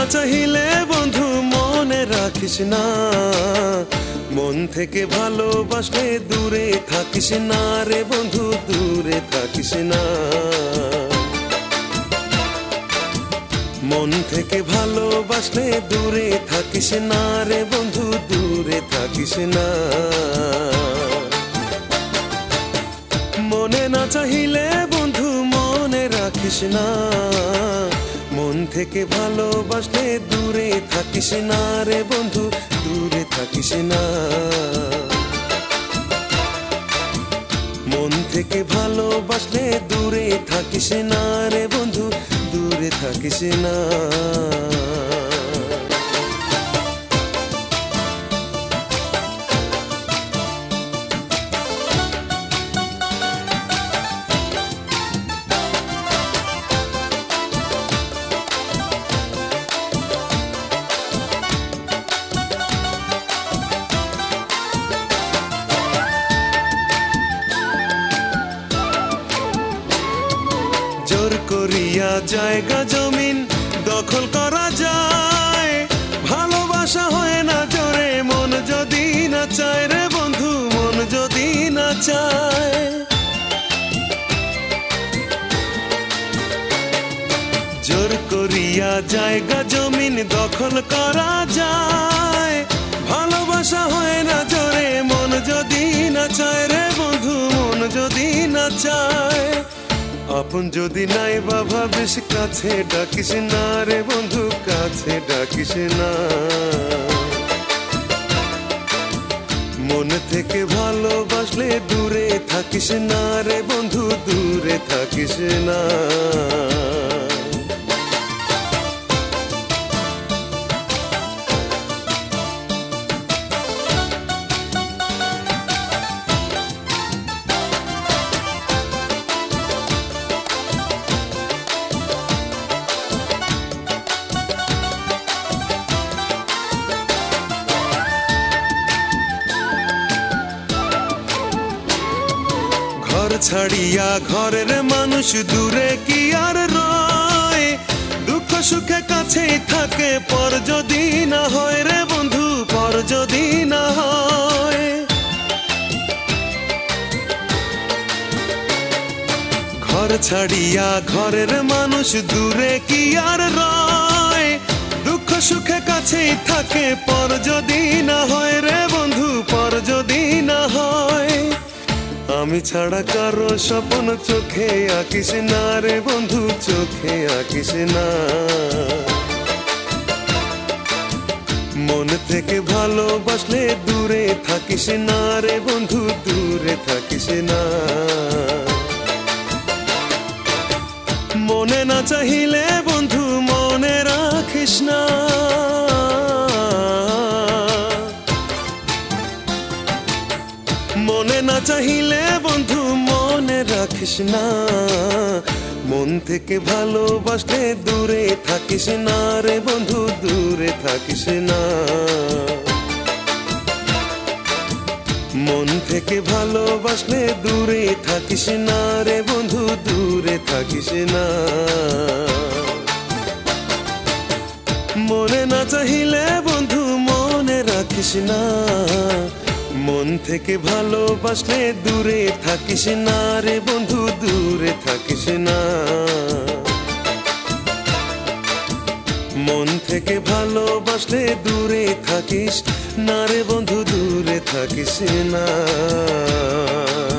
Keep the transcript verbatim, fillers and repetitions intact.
চাহিলে বন্ধু মনে রাখিস না, মন থেকে ভালোবাসলে দূরে থাকিস না রে বন্ধু, দূরে থাকিস না। মন থেকে ভালোবাসলে দূরে থাকিস না রে বন্ধু, দূরে থাকিস না। মনে না চাহিলে বন্ধু মনে রাখিস না, মন থেকে ভালোবাসলে দূরে থাকিস না রে বন্ধু, দূরে থাকিস না। মন থেকে ভালোবাসলে দূরে থাকিস না রে বন্ধু, দূরে থাকিস না। জোর করিয়া জায়গা জমিন দখল করা যায়, ভালোবাসা হয় না জোরে মন যদি না চায় রে বন্ধু, মন যদি না চায়। জোর করিয়া জায়গা জমিন দখল করা যায়, ভালোবাসা হয় না জোরে মন যদি না চায় রে বন্ধু, মন যদি না চায়। আপন যদি নাই বাবা বেশ কাছে ডাকিস না রে বন্ধু, কাছে ডাকিস না। মন থেকে ভালোবাসলে দূরে থাকিস না রে বন্ধু, দূরে থাকিস না। ঘর ছাড়িয়া ঘরের মানুষ দূরে কি আর রয়, দুঃখ সুখে কাছেই থাকে পর যদি না হয় রে বন্ধু, পর যদি না হয়। ঘর ছাড়িয়া ঘরের মানুষ দূরে কি আর রয়, দুঃখ সুখে কাছেই থাকে পর যদি না হয় রে বন্ধু, পর যদি না হয়। আমি ছাড়া কারো স্বপ্ন চোখে আঁকিস না রে বন্ধু, চোখে আঁকিস না। মন থেকে ভালোবাসলে দূরে থাকিস না রে বন্ধু, দূরে থাকিস না। মনে না চাহিলে বন্ধু মনে রাখিস না, মনে না চাহিলে বন্ধু মনে রাখিস না। মন থেকে ভালোবাসলে দূরে থাকিস না রে বন্ধু, দূরে থাকিস না। মন থেকে ভালোবাসলে দূরে থাকিস না রে বন্ধু, দূরে থাকিস না। মনে না চাহিলে বন্ধু মনে রাখিস না, মন থেকে ভালোবাসলে দূরে থাকিস না রে বন্ধু, দূরে থাকিস না। মন থেকে ভালোবাসলে দূরে থাকিস না রে বন্ধু, দূরে থাকিস না।